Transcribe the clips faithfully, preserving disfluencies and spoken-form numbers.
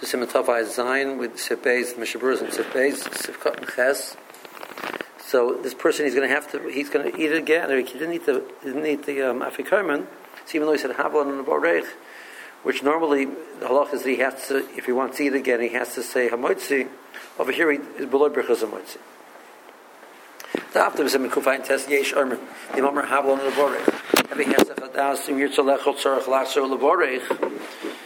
B'Siman Tafai Zayin with Sifbeis, Mishaburz and Sifbeis, Sifkat and Ches. So this person, he's going to have to, he's going to eat it again, or he didn't eat the, he didn't eat the um, Afikomen, so even though he said Havlan and Borech, which normally, the halach is that he has to, if he wants to eat again, he has to say Hamoitzi. Over here, he is below Birchas Hamoitzi. The after B'Siman Kufayin Tes Yesh Armin, the Omer Havlan and Borech. Having has a Chadas, Im Yitzalechot Tzarech Lachzor Leborech.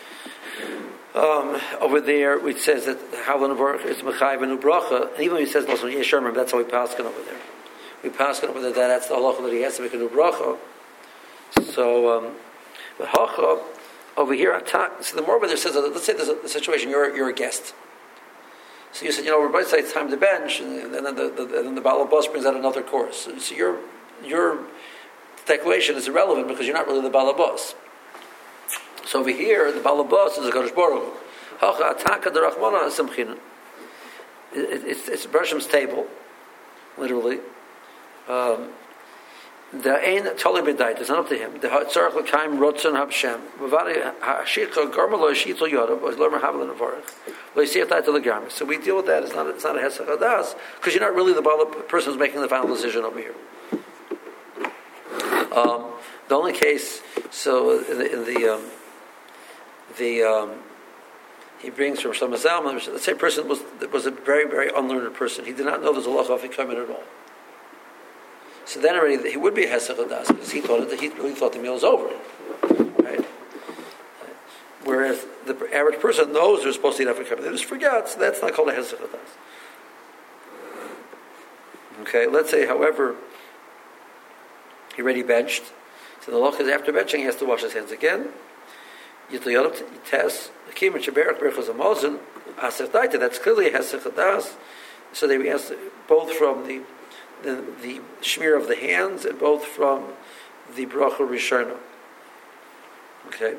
Um, over there, it says that Havlan Baruch is Mechayiv and Ubracha, and even though he says also Yesherman, that's how we pass it over there. We pass it over there. That's the halacha that he has to make a Ubracha. So, um, but Hacha over here, so the more over there says, that, let's say there's a, a situation. You're you're a guest. So you said, you know, we're both saying it's time to bench, and, and then the, the and then the Baal Bus brings out another course. So, so your your declaration is irrelevant because you're not really the Baal Bus. So over here, the Balabas is a Kodesh Baruch Hu. Hacha ataka derachmana asimchina. It's it's Bershom's table, literally. Um, the ein toli b'dait. It's not up to him. The tzarich l'kaim rotzon habshem. V'vari ha'ashicha garmalo shitol yodav was learn havel nevarich. Lo yisiyat dait legarmis. So we deal with that. It's not it's not a hesach hadas because you're not really the person who's making the final decision over here. Um, the only case, so in the, in the um, The um, he brings from Shlomo Zalman. Let's say a person was was a very very unlearned person. He did not know there's a halacha afikomen at all. So then already he would be a hesach hadas because he thought that he really thought the meal was over, right? Whereas the average person knows they're supposed to eat afikomen, they just forget. So that's not called a hesach hadas. Okay, let's say, however, he already benched. So the halacha is after benching he has to wash his hands again. That's clearly a hesach hadas. So they asked both from the, the the shmir of the hands and both from the bracha rishona. Okay.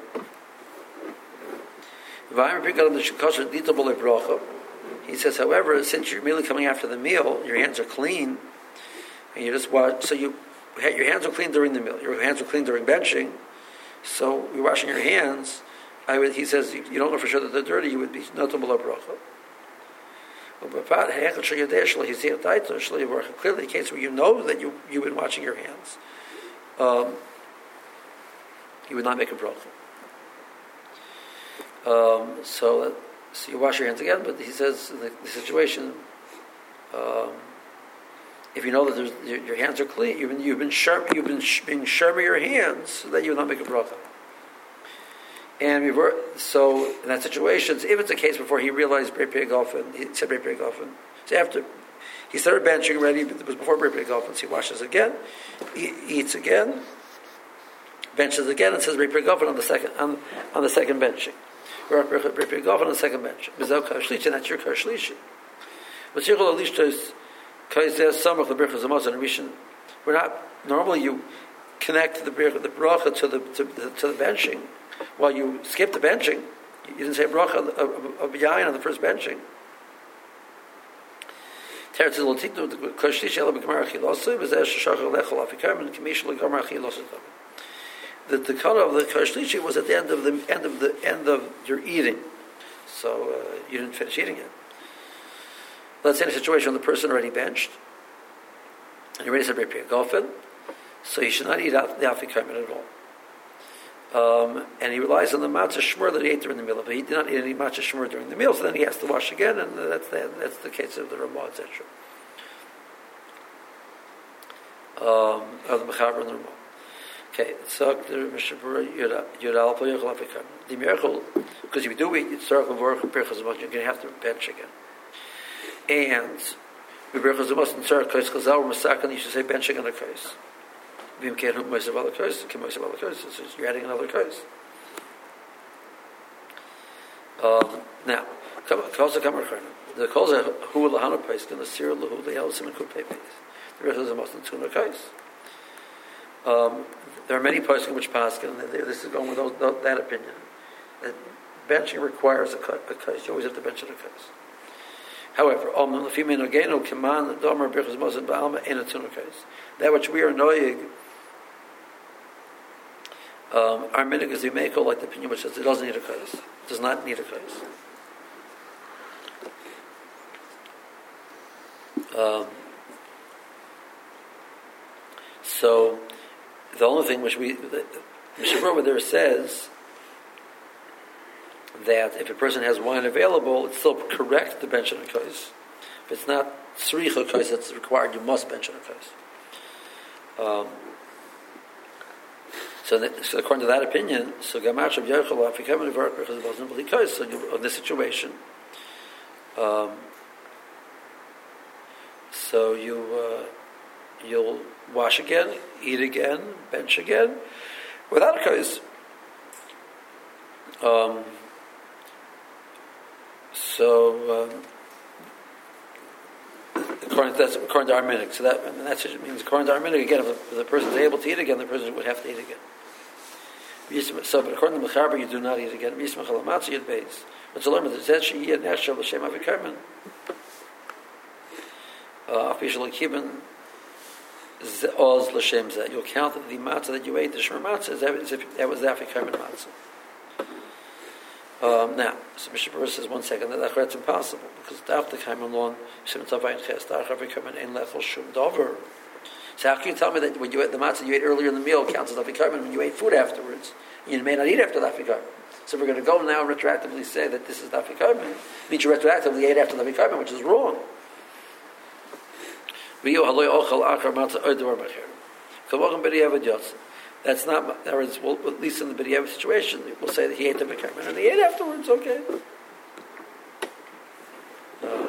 He says, however, since you're merely coming after the meal, your hands are clean, and you just wash. So you your hands are clean during the meal. Your hands are clean during benching. So you're washing your hands. I would, he says, you don't know for sure that they're dirty, you would be notable bracha. Clearly, the case where you know that you, you've been washing your hands, um, you would not make a bracha. Um, so, so you wash your hands again, but he says in the, the situation, um, if you know that there's, your, your hands are clean, you've been you've been sharp, you've been sh- being sharper your hands, so that you will not make a bracha. And we were, so in that situation, if it's a case before he realized Brei Pei Golfin, he said Brei Pei Golfin. So after he started benching already, but it was before Brei Pei Golfin. So he washes again, he eats again, benches again, and says Brei Pei Golfin on the second on, on the second benching. Brei Pei Golfin on the second bench. Mizel Kar Shlishi, and that's your Kar Shlishi. But Yichol Alishtos. We're not normally you connect the the bracha to the to, to the benching while you skip the benching. You didn't say bracha of yayin on the first benching. The the color of the kashlishi was at the end of the end of the end of your eating, so uh, you didn't finish eating it. Let's say in a situation where the person already benched, and he already said Brei Pei Golfin, so he should not eat out the afikomen at all. Um, and he relies on the matzah shmur that he ate during the meal, but he did not eat any matzah shmur during the meal, so then he has to wash again, and that's the, that's the case of the Ramah, et cetera. Um, of the Mechaber and the Ramah. Okay, so the Mishabura Yudal Poyachal Afikomen. The miracle, because if you do eat, it's Sarach Levorach and Birchas Hamot, you're going to have to bench again. And Birchas Hamot and Sarach Kais Chazal Masakan, you should say benching on a kais. Vim Kehu Moisav Ala Kais, Kim Moisav Ala Kais, so you're adding another kais. Um, now, Kalza Kamar Karna. The Kalza Hu Lahana Pais, and the Sir Lahu Lehelsim and Kupe Pais. The Birchas Hamot and Tuna Kais. Um, there are many posting which pass, and this is going with those, that opinion. That benching requires a, a kais. You always have to bench at a kais. However, that which we are knowing, um, our minig is the mekel, like the opinion which says it doesn't need a kais. It does not need a kais. Um, so the only thing which we, the Mishnah Berurah there says that if a person has wine available, it's still correct to bench on a kos. If it's not tzricha kos that's required, you must bench on a kos. Um, so, that, so according to that opinion, so Gamach of Yochel, if you come in work because it wasn't really kos, so you, in this situation, um, so you uh, you'll wash again, eat again, bench again, without a kos. Um, So, um, according to, that's according to our minhag. So that and that means according to our minhag again, if the, if the person is able to eat again, the person would have to eat again. So, but according to Mechaber, you do not eat again. But to learn that that she eat nashal l'shem avikarmen. Officially kibbin oz l'shem zeh. You'll count the matzah that you ate, the shmer matzah, as if that was the avikarmen matzah. Um, now, so Mishnah Berurah says one second that that's impossible because after came along, so how can you tell me that when you ate the matzah you ate earlier in the meal counts as afikarmen when you ate food afterwards? You may not eat after the afikarmen. So we're going to go now and retroactively say that this is the afikarmen. Means you retroactively ate after the afikarmen, which is wrong. That's not, in other words, well, at least in the B'diavad situation, we'll say that he ate the B'karmen and he ate afterwards, okay. Uh,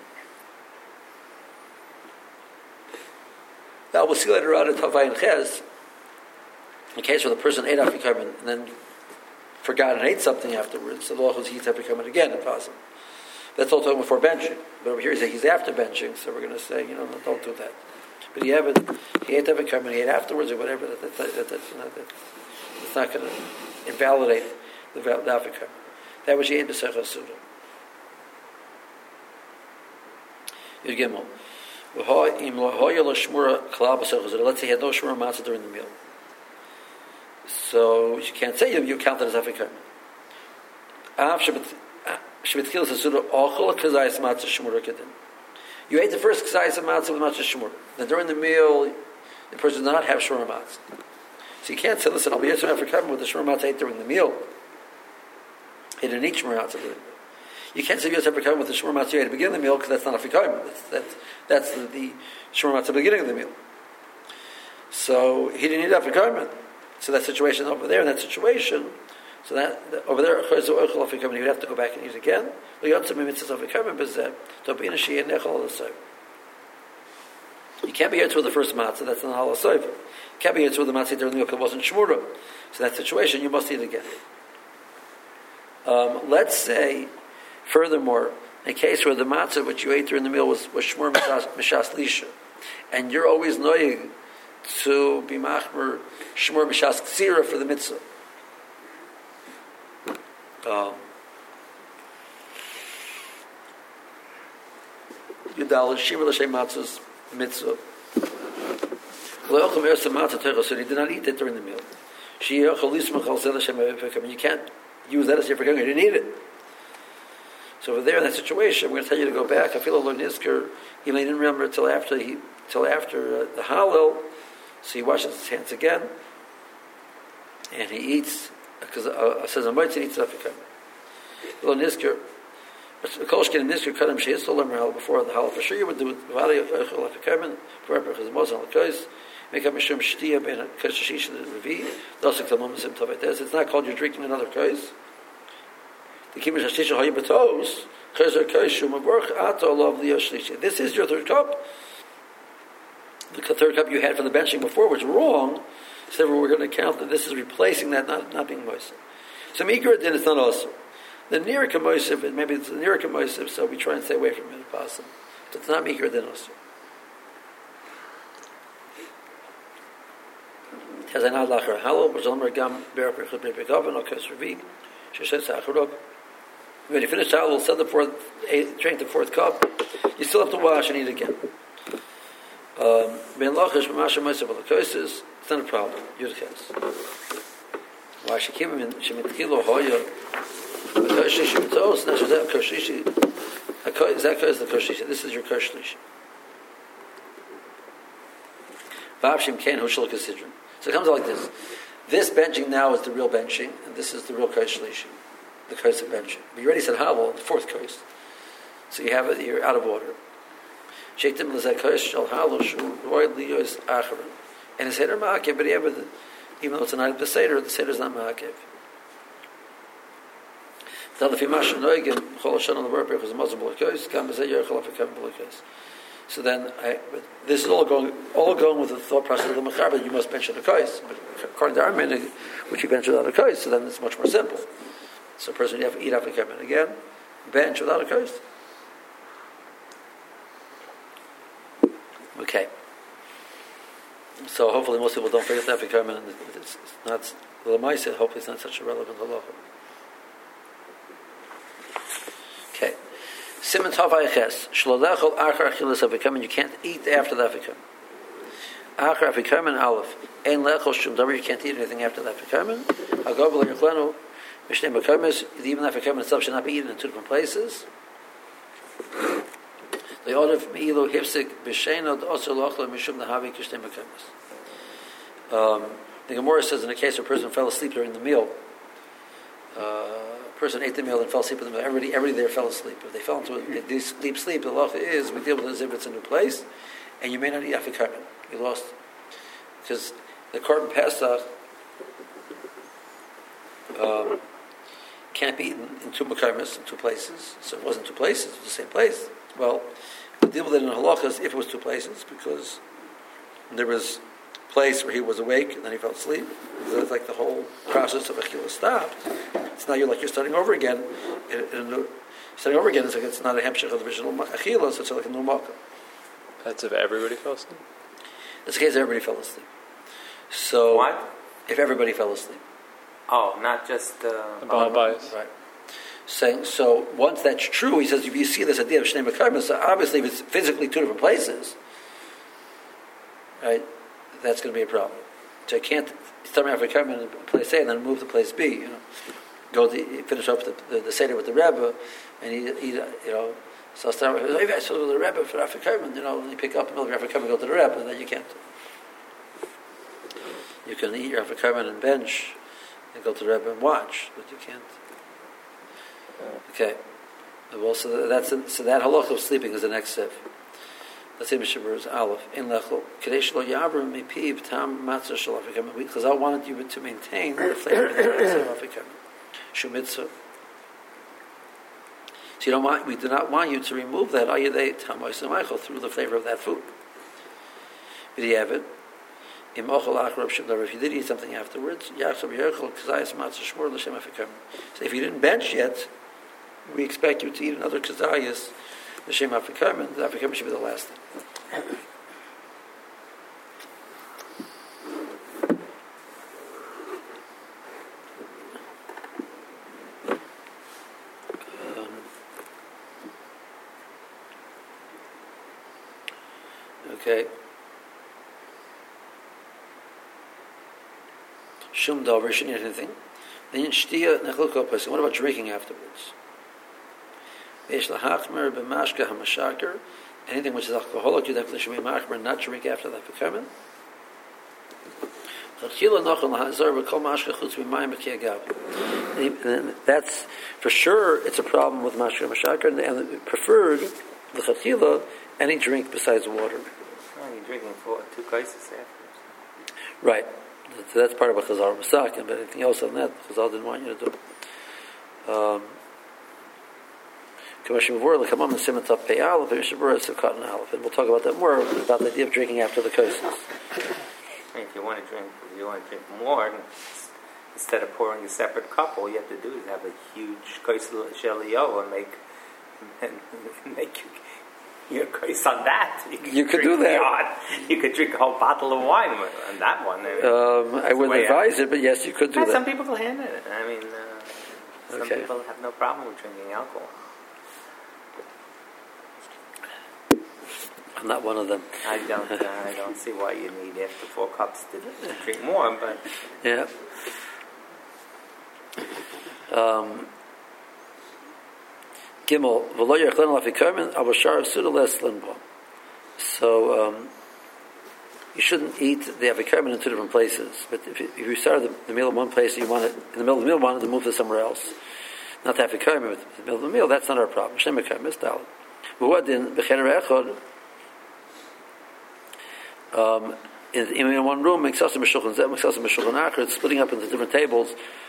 now we'll see later on in Tavai and Ches, in case where the person ate B'karmen and then forgot and ate something afterwards, so the law was he ate B'karmen again, if possible. That's all talking before benching. But over here he's, he's after benching, so we're going to say, you know, no, don't do that. But he had he ate B'karmen, he ate afterwards or whatever. That, that, that, that, that, that, it's not going to invalidate the B'karmen. That was he ate b'seicha suda. Yud Gimel. Let's say he had no shmura matzah during the meal. So you can't say you, you count it as B'karmen. You ate the first k'zayis of matzah with matzah shmur. Then during the meal, the person does not have shmur matzah. So you can't say, listen, I'll be here for coming with the shmur matzah ate during the meal. He didn't eat shmur matzah during the meal. You can't say, yes, for coming with the shmur matzah you ate at the beginning of the meal because that's not a fikayim. That's, that's, that's the, the shmur matzah at the beginning of the meal. So he didn't eat that fikayim. So that situation over there, in that situation, so that, that over there, he would have to go back and eat again. You can't be here to the first matzah, that's not halal soiv. You can't be here to the matzah during the meal because it wasn't shmura. So that situation, you must eat again. Um, let's say, furthermore, in a case where the matzah which you ate during the meal was, was shmur mishas lisha, and you're always knowing to be machmer shmur mishas ksira for the mitzvah. Um, Yudal Shiva L'Shem Matzah's mitzvah. So he did not eat it during the meal. You can't use that as your forgetting. You didn't eat it. So over there in that situation, we're going to tell you to go back. I feel a little nisker. He didn't remember till after he till after uh, the Hallel. So he washes his hands again, and he eats because uh, says a mitzvah eats afikam. A little nisker. Kolshkin and Nisker Kadam Sheis Olam Rahal before the Hal for sure you would do it. Vali Echel Afikamen for because Moshe Al Kois make up Mishum Shtia Ben Kashish and Revi. Dosik Tamam Sim Tavetes. It's not called you're drinking another Kois. The Kimish Hashisha Hayi Batos Kois or Kois Shum Avorch Ato Lov Liyashlishi. This is your third cup. The third cup you had for the benching before was wrong. So we're going to count that this is replacing that, not not being Moshe. So Mikra then it's not also. The Nirika Mosif, maybe it's the Nirika Mosif, so we try and stay away from it if possible. But it's not Mikra then also. Tazanad Lachar Halal, Bazomer Gam Berak Rechut Bebegavan, Okas Revi, Sheshet Sacharok. When you finish Halal, set the fourth, drink the fourth cup, you still have to wash and eat again. Ben Lachash, Mamasha Mosif, Alakosis, it's not a problem. Yudches. Wash Shekimim and Shemitkilo Hoya. Koshishi. Is that is the Koshishi? This is your Koshlishi. Vavshim Ken Hushal Kasidron. So it comes out like this. This benching now is the real benching, and this is the real Kais Shlishi, the Kais of benching. But you already said Havel, the fourth Kais. So you have it, you're out of order. Shektim Lazak Kais Shal Havel Shu Roy Liyos Acharon. And it's Seder Ma'akev, but even though it's a night of the Seder, the Seder is not Ma'akev. So then, I, this is all going, all going with the thought process of the machar, but you must bench the kais. But according to our minhag, which you bench without a kais, so then it's much more simple. So a person you have to eat after coming again, bench without a kais. Okay. So hopefully most people don't forget the afikamen, and it's not the Lamaisa. Hopefully it's not such a relevant halacha. Okay. Simon Tov Ayches. Shlodachol Achar Achilas Afikamen. You can't eat after the Afikamen. Achar Afikamen Aleph. Ein Lechol Shum Davar. You can't eat anything after the Afikamen. Agobel Yerchlenu. Mishnei Makamis. Even the Afikamen itself should not be eaten in two different places. The order from Elo Hipsik B'Sheino D'Osir Lochla Mishum Nahavi Kishnei Makamis. Um, the Gemara says in a case where a person fell asleep during the meal. Uh, person ate the meal and fell asleep with the meal. Everybody, everybody there fell asleep. If they fell into a deep sleep, the halacha is we deal with it as if it's a new place, and you may not eat afikamen. You lost because the korban pesach um, can't be eaten in two makamis, in two places. So it wasn't two places; it was the same place. Well, we deal with it in halachas if it was two places because there was a place where he was awake and then he fell asleep. So it's like the whole process of achila stopped. It's now you're like you're starting over again. In, in a new, starting over again is like it's not a hemshech of the original achila, so it's like a new makkah. That's if everybody fell asleep? That's the case everybody fell asleep. So what? If everybody fell asleep. Oh, not just uh, the Baal Bayis. Right. Saying so once that's true, he says if you see this idea of Shnei Mekayim, so obviously if it's physically two different places, right, that's going to be a problem. So I can't start off with in place A and then move to place B. You know, go to finish up the, the, the seder with the Rebbe, and he, he you know. So I'll start with maybe I should go to the Rebbe for Afrikamen, you know, and you pick up the middle of Afrikamen and go to the Rebbe, and then you can't. You can eat your Afrikamen and bench, and go to the Rebbe and watch, but you can't. Okay. Well, so that's a, so that halach of sleeping is the next step. Let's say Mishabur Aleph in Lechol Kadesh Lo Yavrim Mipiv Tam Matzah Shel Afrikamen, because I wanted you to maintain the flavor of the Matzah Afrikamen. Shumitzah. So you don't want, we do not want you to remove that ayadei tamois Michael through the flavor of that food. B'diavad, im ochel achrab shem. If you did eat something afterwards, yachshav yerchol kazayis matzah shmur l'shem afikam. So if you didn't bench yet, we expect you to eat another kazayis l'shem afikam, and the afikam should be the last thing. Okay. Shum davar shouldn't eat anything. Then shtia nechlukah person. What about drinking afterwards? Beish lahachmer b'mashka hamashaker. Anything which is alcoholic, you definitely should be machmer, not drink after that becoming. That's for sure. It's a problem with mashka hamashaker, and preferred the chachila any drink besides water. Drinking for two cases afterwards. Right. So that's part of what Chazal was talking, but anything else than that, Chazal didn't want you to do. Um, and we'll talk about that more, about the idea of drinking after the cases. If you want to drink, if you want to drink more, instead of pouring a separate cup, all you have to do is have a huge kais shelio and make and make you. Your case on that. You could, you could do that. Beyond. You could drink a whole bottle of wine on that one. I, mean, um, I wouldn't advise it, but yes, you could do yeah, that. Some people will handle it. I mean, uh, some okay. people have no problem with drinking alcohol. I'm not one of them. I don't. Uh, I don't see why you need after four cups to, to drink more. But yeah. Um, Gimel, v'lo yerchlen lafikamen, avashar suda les linbo. So, um, you shouldn't eat the Afikaiman in two different places. But if you, if you started the, the meal in one place, you want it in the middle of the meal, wanted to move to somewhere else, not to Afikaiman, but in the middle of the meal. That's not our problem. Shnei Mekayim is Dalit. But what in B'Cheder Echad? Um, in, in one room, Miksasim Meshulchan Zeh, Miksasim Meshulchan Acher, it's splitting up into different tables.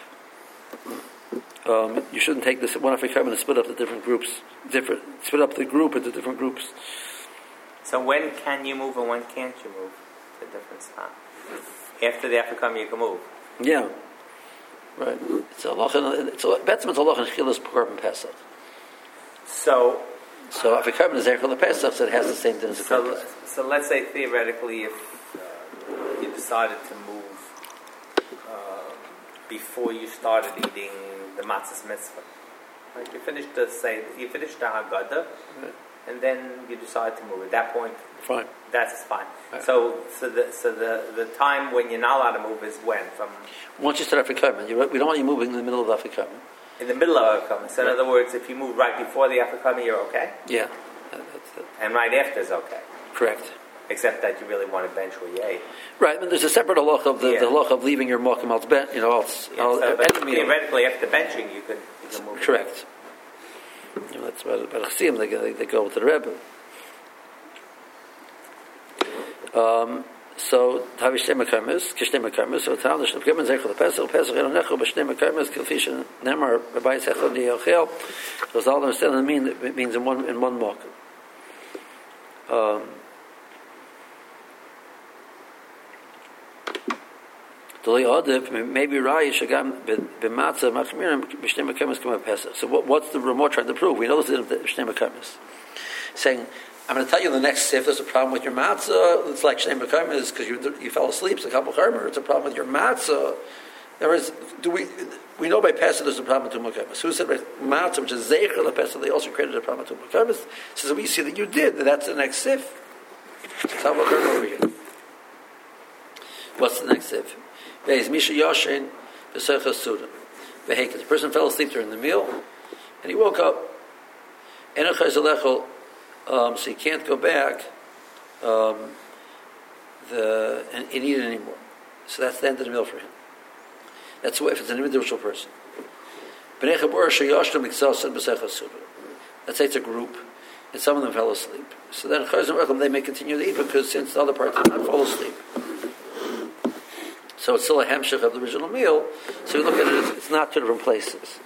Um, you shouldn't take this one Afikaiman and split up the different groups, different split up the group into different groups. So when can you move and when can't you move? It's a different spot. After the Afikaiman, you can move. Yeah, right. It's a loch. It's a betzim. It's a loch in chilas korban pesach. So, so Afikaiman is echel pesach, so it has the same thing as a so, korban pesach. So let's say theoretically, if uh, you decided to move uh, before you started eating the matzahs mitzvah, like you finished the say you finished the Haggadah, right. And then you decide to move. At that point, fine. That's fine. Right. So, so the so the, the time when you're not allowed to move is when from. Once you start Afikaiman, we don't want you moving in the middle of Afikaiman. In the middle of Afikaiman. So, right. In other words, if you move right before the Afikaiman, you're okay. Yeah, that's, that's, and right after is okay. Correct. Except that you really want to bench where you ate. Right, and there's a separate halach of the, yeah. the halach of leaving your mokum al ben, you know, else. Yeah, so, but theoretically, after benching, you could, you could move. Correct. You know, that's why the Chassidim, they, they, they go with the Rebbe. Um, so Tavi Shnei Mekaymis, Kishnei Mekaymis, so Tal the Shnei Mekaymis Zechel the Pesach, Pesach Eno Necho, B'Shnei Mekaymis, Kilfish Nemar, Rabbi Zechel Diyochel. So it's all understanding mean it means in one in one mokum. Um, maybe Rai Shagam b'Matzah Machmirim B'Shnei Mekaymis K'ma Pesach. So what, what's the Ramah trying to prove? We know this is the B'Shnei Mekaymis, saying, I'm going to tell you the next, if there's a problem with your matzah, it's like Shnei Mekaymis because you you fell asleep, it's a couple of it's a problem with your matzah. There is, do we we know by Pesach there's a problem with two Mekaymis. Who said by matzah, which is Zeicher the Pesach, they also created a problem with two Mekaymis? Says we see that you did, that's the next sif. Couple of over here. What's the next sif? Beis Misha Yoshin V'Seicha Suda. The person fell asleep during the meal, and he woke up. Enachai Zalechol. Um, so you can't go back um, the, and, and eat it anymore. So that's the end of the meal for him. That's what, if it's an individual person. Let's say it's a group, and some of them fell asleep. So then they may continue to eat because since the other part did not fall asleep. So it's still a hemshech of the original meal. So you look at it, it's not two different places.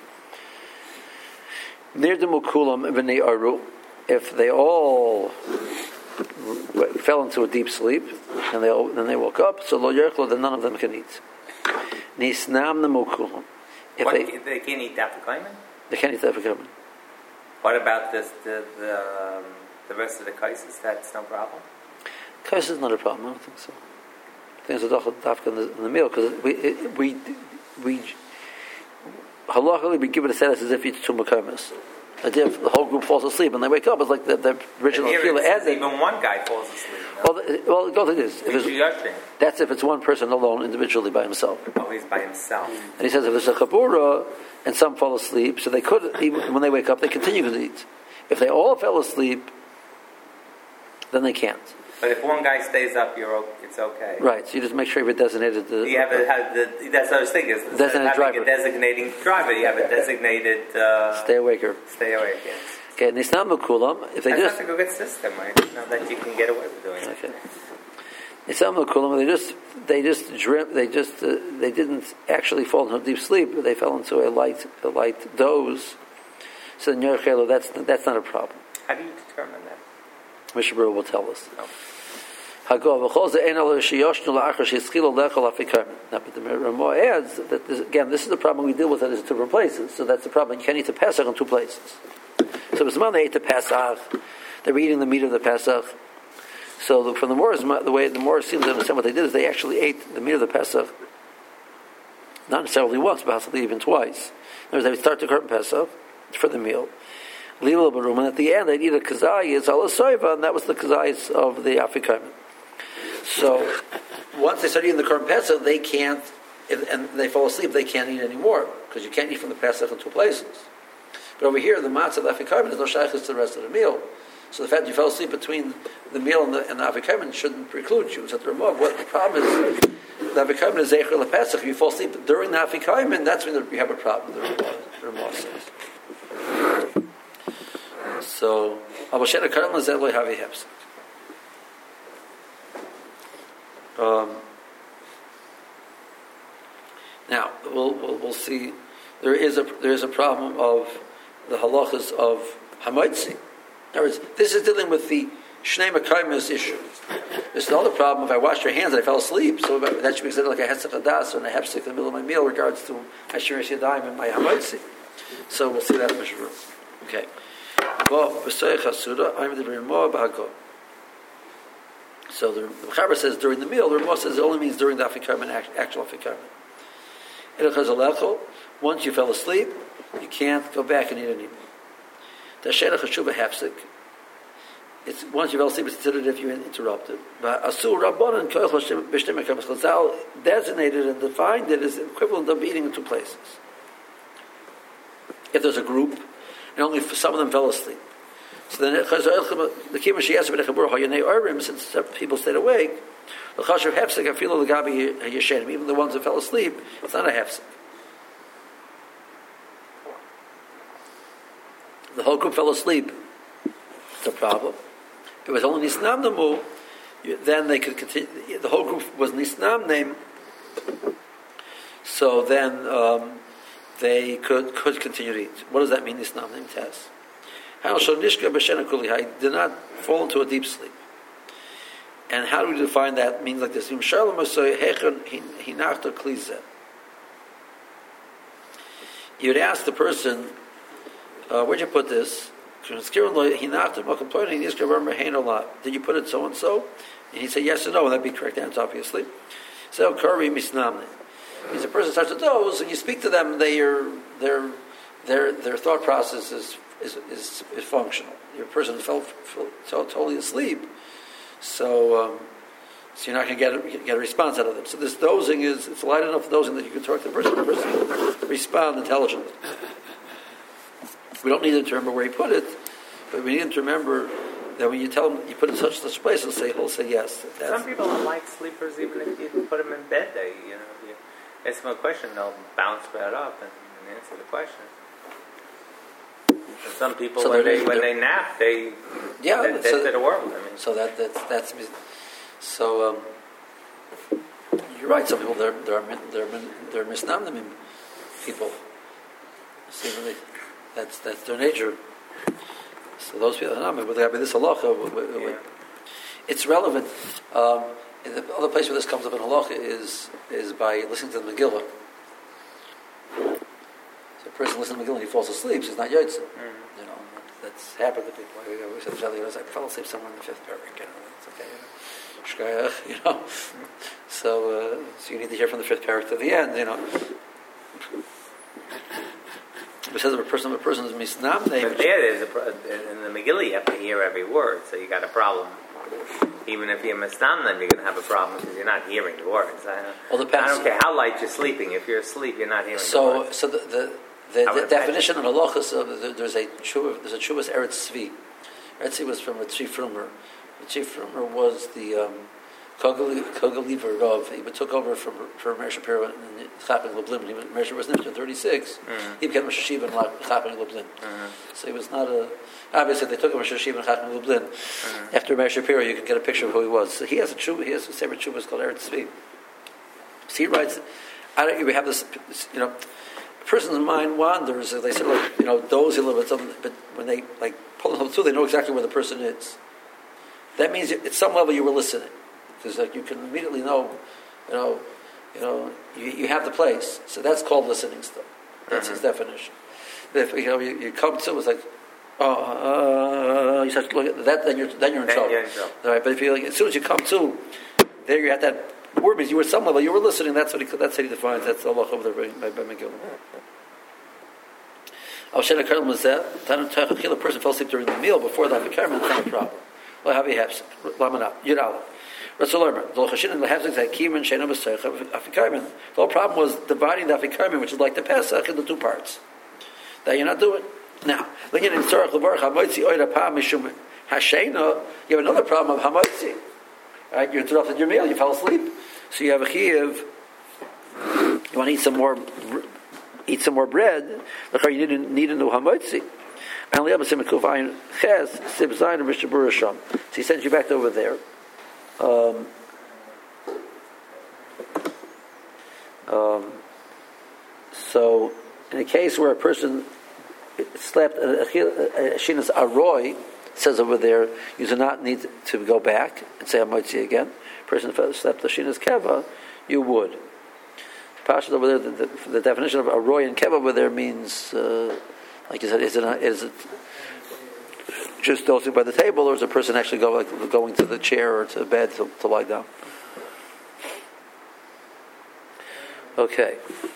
Near the mukulam v'nei aru. If they all fell into a deep sleep and they all, then they woke up, so lo yerchlo, then none of them can eat. Nisnam nemukulum. If what, they they can't eat Afikaiman? They can't eat Afikaiman. What about this? The the, um, the rest of the kaisis? That's no problem. Kaisis is not a problem. I don't think so. I think it's a dafka in the, in the meal because we it, we we halachically we give it a status as if it's two mekaymis. If the whole group falls asleep and they wake up, it's like the, the original kila added. Even one guy falls asleep. No? Well, the, well, go like this. If it's, that's if it's one person alone, individually by himself. Oh, he's by himself. And he says if there's a chabura and some fall asleep, so they could, even when they wake up, they continue to eat. If they all fell asleep, then they can't. But if one guy stays up, you're okay, it's okay. Right. So you just make sure you've designated the. You have a, have the that's what I was thinking. Is designated driver. A designating driver. You have a designated. Uh, stay awaker. Stay awake. Yes. Okay. Nisnam Mekulam. If they that's just. That's a good system, right? Now that you can get away with doing. Okay. Nisnam Mekulam. They just. They just dream. They just. Uh, they didn't actually fall into deep sleep. But they fell into a light. A light doze. So in Yerchelo, that's that's not a problem. How do you determine that? Mishnah Berurah will tell us. Oh. Now, but the Ramah adds that this, again, this is the problem we deal with it is two different places. So that's the problem. You can't eat the Pesach in two places. So Bisman they ate the Pesach. They were eating the meat of the Pesach. So the, from the Morris, the way the Morris seems to understand what they did is they actually ate the meat of the Pesach, not necessarily once, but possibly even twice. In other words, they would start the curtain Pesach for the meal. Leave a little bit of room, and at the end they'd eat a kazayis ala soiva, and that was the kazayis of the Afikaiman. So once they start eating the current Pesach, they can't, and they fall asleep, they can't eat anymore because you can't eat from the Pesach in two places. But over here, the matzah of the Afikaiman is no shaykhus to the rest of the meal. So the fact that you fell asleep between the meal and the, and the Avikaiman shouldn't preclude you. So the Ramah, what the problem is, the Avikaiman is Zecher LePesach. If you fall asleep during the Avikaiman, that's when you have a problem, the Ramah says. So, Abashena Karam Lazeloi Havi Hefsek. Um, now we'll, we'll we'll see. There is a there is a problem of the halachas of hamaitzi. In other words, this is dealing with the shnei makaymus issue. There's another problem. If I washed your hands and I fell asleep, so that should be considered like a hesek hadas and a hefsek in the middle of my meal, regards to Hashiras Yadayim and my hamaitzi. So we'll see that in Mishra. Okay. So the Mechaber says during the meal. The Ramah says it only means during the Afikaiman, actual Afikaiman. Once you fell asleep, you can't go back and eat anymore. It's once you fell asleep, it's considered if you interrupted. But Asur Rabbanan Chazal designated and defined it as equivalent of eating in two places. If there's a group, and only some of them fell asleep. So then the Kima Shiyasa B'Nechabur Hayanei Orim, since people stayed awake, the Chashav Hefsek Afilo L'Gabi Yashenim, even the ones that fell asleep, it's not a Hefsek. The whole group fell asleep. It's a problem. If it was only Nisnam Namu, then they could continue. The whole group was Nisnam name, so then um, they could could continue to eat. What does that mean? Nisnam name test. How shall Nishka B'Shena Kulihai did not fall into a deep sleep. And how do we define that? It means like this: Yom Shalom Asay Hechon Hinachta Klizeh. You'd ask the person, uh, "Where'd you put this?" Did you put it so and so? And he'd say yes or no, and that'd be correct answer, obviously. So Kari Misnamne. Means a person starts to doze, and you speak to them, their their their their thought process is is is, is functional. Your person fell, fell, fell totally asleep, so um, so you're not going to get a, get a response out of them. So this dozing is it's light enough dozing that you can talk to the person, the person will respond intelligently. We don't need him to remember where he put it, but we need him to remember that when you tell him you put it in such and such a place, he'll say he'll say yes. Some people are like sleepers, even if you put them in bed. They, you know, if you ask them a question, they'll bounce right up and, and answer the question. And some people, so when they when they nap, they yeah, they, so to the world. I mean, so that that's that's so. Um, you're right. Some people they're they're they're they're misnamdamim people. See, really. That's that's their nature. So those people, no, but this halacha, yeah. It's relevant. Um, the other place where this comes up in halacha is is by listening to the Megillah. So a person listens to the Megillah and he falls asleep, so he's not yotze. Mm-hmm. You know, that's happened to people. I, I, said, I fell asleep somewhere in the fifth parak. You know, it's okay. You know, you know. So uh, so you need to hear from the fifth parak to the end. You know. It says if a person, if a person is misnam name. But there, there's a, in the Megillah, you have to hear every word, so you got a problem. Even if you're misnam name, you're going to have a problem because you're not hearing the words. I don't, well, I don't care how light you're sleeping. If you're asleep, you're not hearing so, the words. So, the the, the, the definition of halachas of there's a tshuva, there's a tshuvas Eretz Tzvi. Eretz Tzvi was from a Tzvi Frumer. The Tzvi Frumer was the um, Kogeliver Rav. He took over from from Meir Shapiro and Chapin Lublin. He was Meir Shapiro was in thirty-six. Mm-hmm. He became a Sheshiva in Chapin Lublin. Mm-hmm. So he was not a. Obviously, they took him a Sheshiva in Chapin Lublin. Mm-hmm. After Meir Shapiro, you can get a picture of who he was. So he has a tshuva. He has a separate tshuva called Eretz Tzvi. So he writes. I don't. We have this. You know, a person's mind wanders. They say, like, you know, doze a little bit. But when they like pull them through, they know exactly where the person is. That means at some level you were listening. Because like you can immediately know, you know, you know, you, you have the place. So that's called listening still. That's mm-hmm. his definition. If you know you, you come to it's like, oh, uh, you start to look at that, then you're then you're in trouble. You're in trouble. All right, but if you like, as soon as you come to, there you're at that word means you were at some level you were listening. That's what he that's what he defines. That's the halacha of the by by Megillah. Al Shena Karl Mazeh, a person fell asleep during the meal before the Afikaiman. That's not a problem. Well, have you have Lamana Yudala. The whole problem was dividing the Afikaiman, which is like the Pesach, into two parts. That you're not doing. Now, Hashena, you have another problem of hamotzi. Right? You interrupted your meal, you fell asleep. So you have a chiyuv. You want to eat some more, eat some more bread. You need, need a new hamotzi. So he sends you back over there. Um, um, so, in a case where a person slept, Shinas Aroi says over there, you do not need to go back and say Hamotzi again. A person slept the Shinas Keva, you would. Pasha over there, the, the, the definition of Aroi and Keva over there means, uh, like you said, is it, is it just dozing by the table, or is a person actually go, like, going to the chair or to bed to, to lie down? Okay.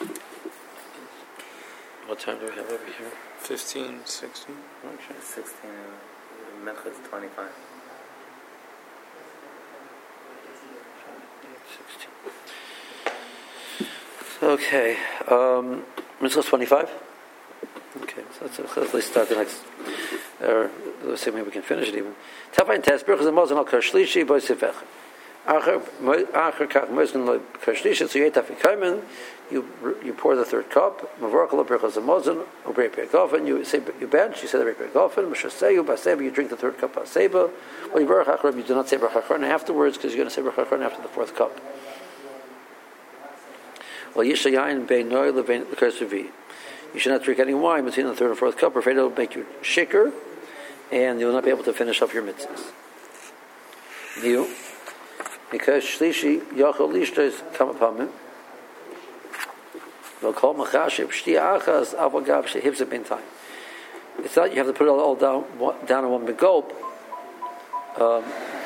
What time do we have over here? fifteen, sixteen? Okay. sixteen, uh, Mincha is twenty-five. Okay. Um, Mincha is twenty-five? Okay, so let's, let's, let's start the next, or let's see, maybe we can finish it even. Tafayin test, Birchas HaMozen al Karshlishi, Boy Sifech. Acher Kach Mozen al Karshlishi, so you ate Tafikaimen, you you pour the third cup, Mavorkal Birchas HaMozen, Ubrei Perkofen, you say, you bench, you say the Ubrei Perkofen, Mashaseyu, Baseba, you drink the third cup, Baseba, well, you Baruch HaCharon, you do not say Baruch HaCharon afterwards, because you're going to say Baruch HaCharon after the fourth cup. Well, Yishayayin Bein Noi Levein L'Kersuvi. You should not drink any wine between the third and fourth cup, or afraid it will make you shicker, and you will not be able to finish off your mitzvahs. New, because shlishi yachol lishtos kamapamim, v'kol machashiv shti achas avagav shehivzeh bin time. It's not you have to put it all down down in one big gulp. Um,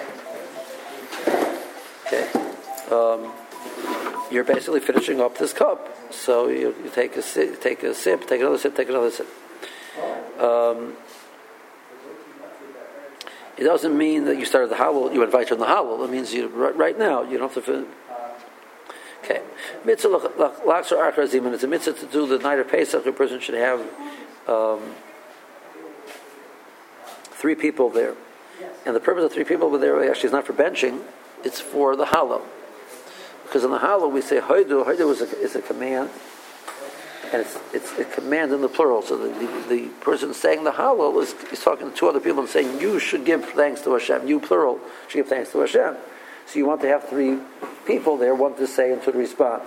okay. Um, you're basically finishing up this cup. So you, you take a sip, take a sip, take another sip, take another sip. Um, it doesn't mean that you started the halal, you invite her in the halal. It means you right, right now you don't have to. Okay, mitzvah lachzor achar zimun. It's a mitzvah to do the night of Pesach. A person should have um, three people there, and the purpose of three people over there actually is not for benching; it's for the halal. Because in the halal we say hoidu. Hoidu is a, is a command, and it's it's a command in the plural. So the, the, the person saying the halal is, is talking to two other people and saying you should give thanks to Hashem. You plural should give thanks to Hashem. So you want to have three people there, one to say and two to respond.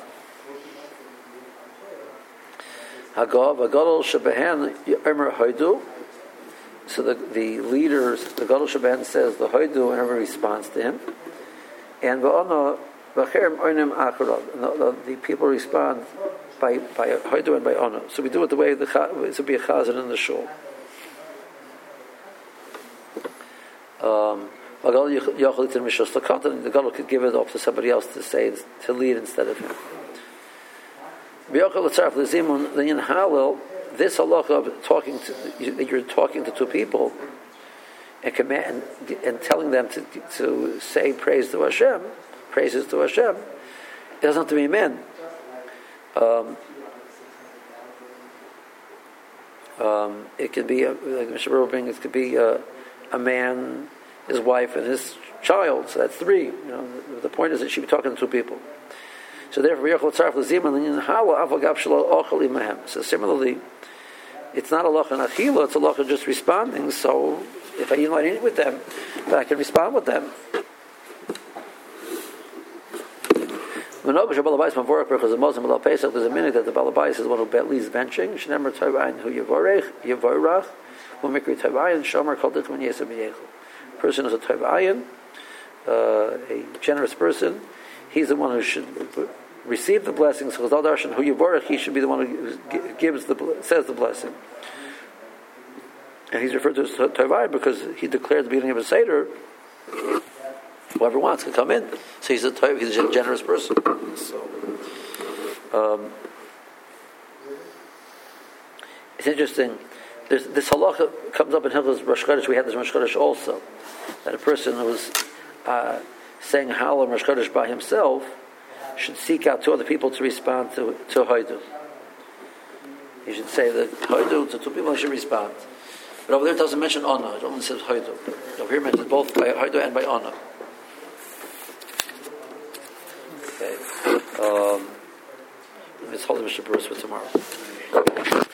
Hagav agadol shebehen yomer hoidu. So the the leaders, the gadol shebehen says the hoidu, and everyone responds to him, and va'ana. The, the, the people respond by by hoidu and by honor. So we do it the way the it would be a chazan in the shul. Um, the gadol could give it up to somebody else to say to lead instead of him. Then in Hallel, this halacha of talking to that you're talking to two people and command and, and telling them to to say praise to Hashem. Praises to Hashem. It doesn't have to be men. Um, um, it could be, a, like Mister Rubin, it could be a, a man, his wife, and his child. So that's three. You know, the, the point is that she be talking to two people. So therefore, so similarly, it's not a loch and achila; it's a loch of just responding. So if I didn't want to eat with them, but I can respond with them. There's a minute that the balabais is the one who leads benching. Shnemer Tavayin who Yevorech, Yevorach, who Mikri Tavayin, Shomer called it when Yesem Yechel. Person is a Tavayin, uh, a generous person. He's the one who should receive the blessings. So Darshan who Yevorech, he should be the one who gives the says the blessing. And he's referred to as Tavayin because he declared at the beginning of a Seder. Whoever wants can come in. So he's a he's a generous person. So um, it's interesting. There's, this halacha comes up in Hilchos Rosh Chodesh. We had this Rosh Chodesh also, that a person who was uh, saying Hallel Rosh Chodesh by himself should seek out two other people to respond to to Hoidu. He should say that Hoidu to two people should respond. But over there it doesn't mention Ona. It only says Hoidu. Over here it mentions both by Hoidu and by Ona. Okay. Um, let's hold the Mishnah Berurah for tomorrow.